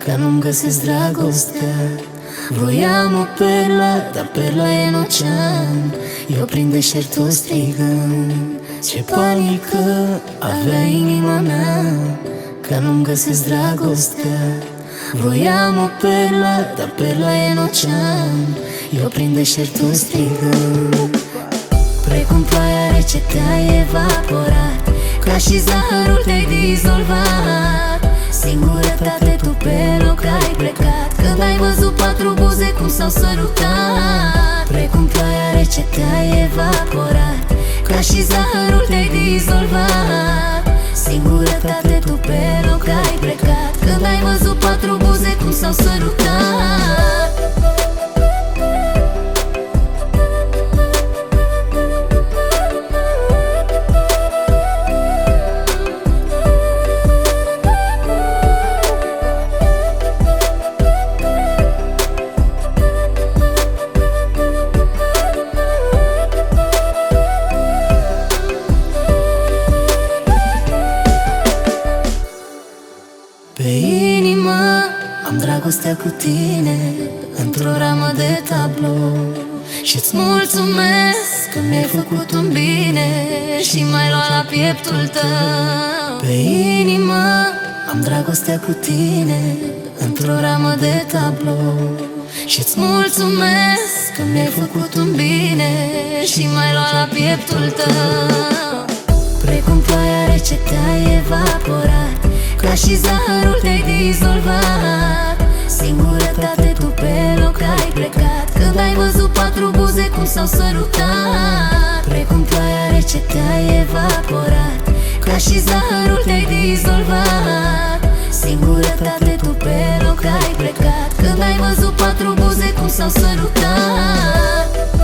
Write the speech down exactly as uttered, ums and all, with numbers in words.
că nu-mi găsesc dragostea. Voiam o perlă, dar perla e în ocean. Eu prin deșertul strigând, ce panică avea inima mea, că nu-mi găsesc dragostea. Voiam o perlă, dar perla e în ocean. Eu prin deșertul strigând, precum ploaia rece te-ai evaporat, ca și zahărul te-ai dizolvat. Singurătate tu pe loc ai plecat, când ai văzut patru buze cum s-au sărutat. Precum ploaia rece te-ai evaporat, ca și zahărul te-ai dizolvat. Singurătate tu pe loc ai plecat, când ai văzut patru buze cum s-au sărutat. Pe inimă am dragostea cu tine, într-o ramă de tablou. Și-ți mulțumesc că mi-ai făcut un bine și m-ai luat la pieptul tău. Pe inimă am dragostea cu tine, într-o ramă de tablou. Și-ți mulțumesc că mi-ai făcut un bine și m-ai luat la pieptul tău. Precum ploaia rece te-ai evaporat, ca și zahărul te-ai dizolvat. Singurătate tu pe loc ai plecat, când ai văzut patru buze cum s-au sărutat. Precum ploaia rece te-ai evaporat, ca și zahărul te-ai dizolvat. Singurătate tu pe loc ai plecat, când ai văzut patru buze cum s-au sărutat.